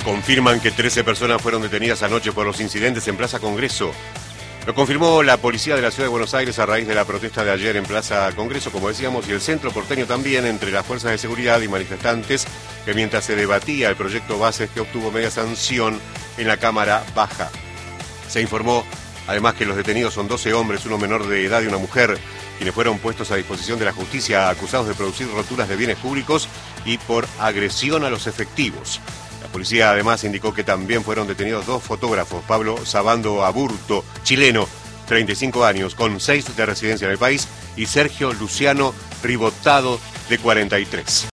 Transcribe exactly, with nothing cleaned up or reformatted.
Confirman que trece personas fueron detenidas anoche por los incidentes en Plaza Congreso. Lo confirmó la policía de la Ciudad de Buenos Aires a raíz de la protesta de ayer en Plaza Congreso, como decíamos, y el centro porteño también, entre las fuerzas de seguridad y manifestantes, que mientras se debatía el proyecto Bases, que obtuvo media sanción en la Cámara Baja. Se informó además que los detenidos son doce hombres, uno menor de edad y una mujer, quienes fueron puestos a disposición de la justicia acusados de producir roturas de bienes públicos y por agresión a los efectivos. La policía además indicó que también fueron detenidos dos fotógrafos, Pablo Sabando Aburto, chileno, treinta y cinco años, con seis de residencia en el país, y Sergio Luciano Ribotado, de cuarenta y tres.